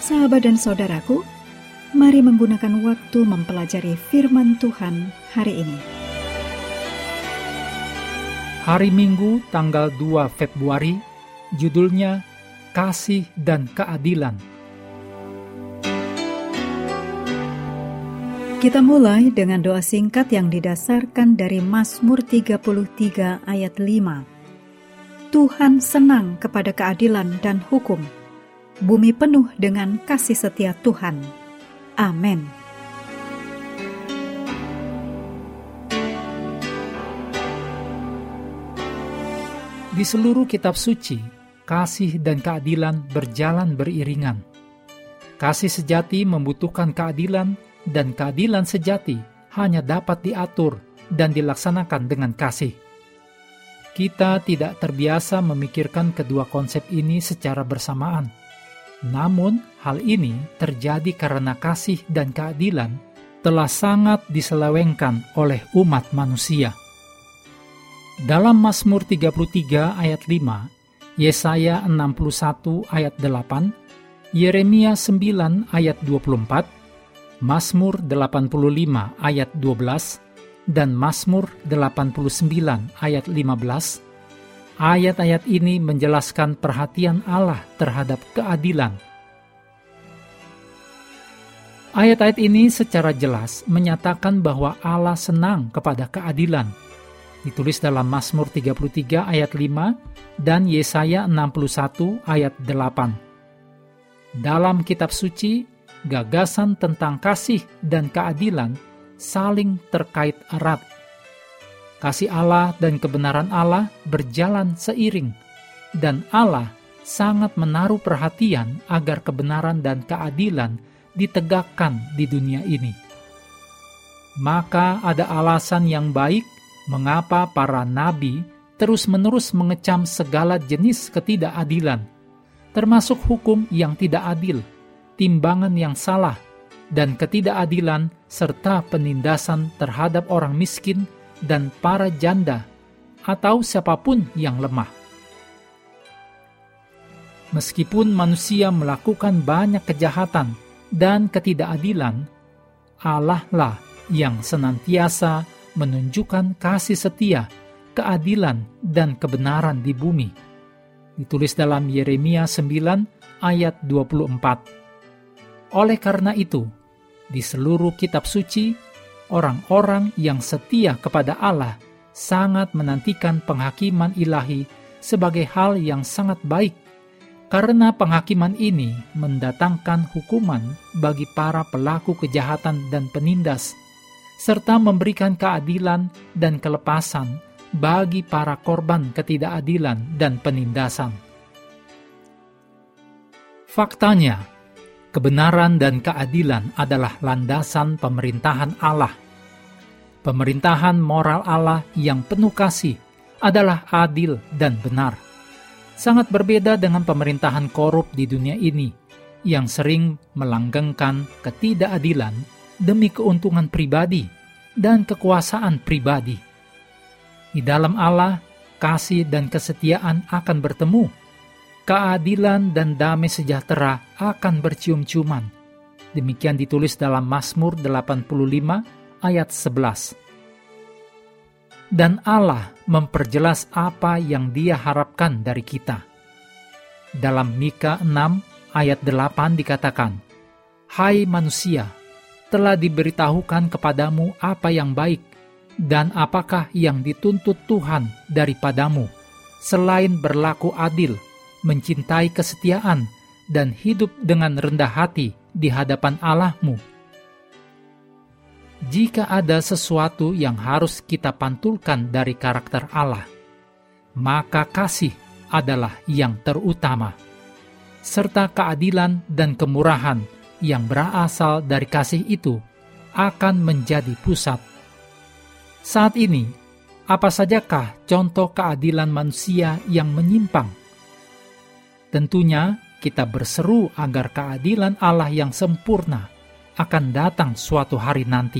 Sahabat dan saudaraku, mari menggunakan waktu mempelajari firman Tuhan hari ini. Hari Minggu tanggal 2 Februari, judulnya Kasih dan Keadilan. Kita mulai dengan doa singkat yang didasarkan dari Mazmur 33 ayat 5. Tuhan senang kepada keadilan dan hukum. Bumi penuh dengan kasih setia Tuhan. Amin. Di seluruh kitab suci, kasih dan keadilan berjalan beriringan. Kasih sejati membutuhkan keadilan, dan keadilan sejati hanya dapat diatur dan dilaksanakan dengan kasih. Kita tidak terbiasa memikirkan kedua konsep ini secara bersamaan. Namun, hal ini terjadi karena kasih dan keadilan telah sangat diselewengkan oleh umat manusia. Dalam Mazmur 33 ayat 5, Yesaya 61 ayat 8, Yeremia 9 ayat 24, Mazmur 85 ayat 12, dan Mazmur 89 ayat 15, ayat-ayat ini menjelaskan perhatian Allah terhadap keadilan. Ayat-ayat ini secara jelas menyatakan bahwa Allah senang kepada keadilan. Ditulis dalam Mazmur 33 ayat 5 dan Yesaya 61 ayat 8. Dalam kitab suci, gagasan tentang kasih dan keadilan saling terkait erat. Kasih Allah dan kebenaran Allah berjalan seiring, dan Allah sangat menaruh perhatian agar kebenaran dan keadilan ditegakkan di dunia ini. Maka ada alasan yang baik mengapa para nabi terus-menerus mengecam segala jenis ketidakadilan, termasuk hukum yang tidak adil, timbangan yang salah, dan ketidakadilan serta penindasan terhadap orang miskin dan para janda atau siapapun yang lemah. Meskipun manusia melakukan banyak kejahatan dan ketidakadilan, Allah lah yang senantiasa menunjukkan kasih setia, keadilan, dan kebenaran di bumi. Ditulis dalam Yeremia 9 ayat 24. Oleh karena itu, di seluruh kitab suci, orang-orang yang setia kepada Allah sangat menantikan penghakiman ilahi sebagai hal yang sangat baik, karena penghakiman ini mendatangkan hukuman bagi para pelaku kejahatan dan penindas, serta memberikan keadilan dan kelepasan bagi para korban ketidakadilan dan penindasan. Faktanya, kebenaran dan keadilan adalah landasan pemerintahan Allah. Pemerintahan moral Allah yang penuh kasih adalah adil dan benar. Sangat berbeda dengan pemerintahan korup di dunia ini yang sering melanggengkan ketidakadilan demi keuntungan pribadi dan kekuasaan pribadi. Di dalam Allah, kasih dan kesetiaan akan bertemu. Keadilan dan damai sejahtera akan bercium-ciuman. Demikian ditulis dalam Mazmur 85 ayat 11. Dan Allah memperjelas apa yang Dia harapkan dari kita. Dalam Mika 6 ayat 8 dikatakan, "Hai manusia, telah diberitahukan kepadamu apa yang baik, dan apakah yang dituntut Tuhan daripadamu, selain berlaku adil, mencintai kesetiaan, dan hidup dengan rendah hati di hadapan Allahmu." Jika ada sesuatu yang harus kita pantulkan dari karakter Allah, maka kasih adalah yang terutama, serta keadilan dan kemurahan yang berasal dari kasih itu akan menjadi pusat. Saat ini, apa sajakah contoh keadilan manusia yang menyimpang? Tentunya kita berseru agar keadilan Allah yang sempurna akan datang suatu hari nanti.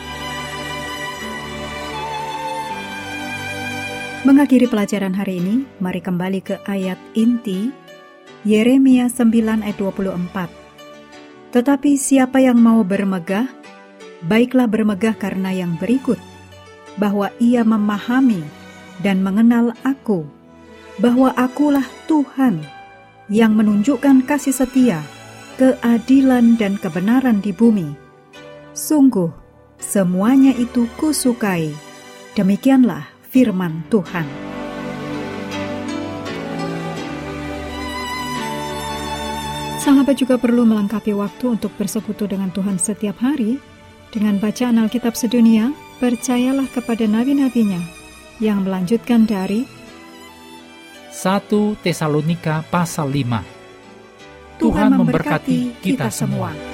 Mengakhiri pelajaran hari ini, mari kembali ke ayat inti Yeremia 9 ayat 24. Tetapi siapa yang mau bermegah, baiklah bermegah karena yang berikut, bahwa ia memahami dan mengenal aku, bahwa akulah Tuhan yang menunjukkan kasih setia, keadilan dan kebenaran di bumi. Sungguh, semuanya itu kusukai. Demikianlah firman Tuhan. Sahabat juga perlu melengkapi waktu untuk bersekutu dengan Tuhan setiap hari dengan bacaan Alkitab sedunia. Percayalah kepada nabi-nabinya yang melanjutkan dari 1 Tesalonika pasal 5. Tuhan memberkati kita semua.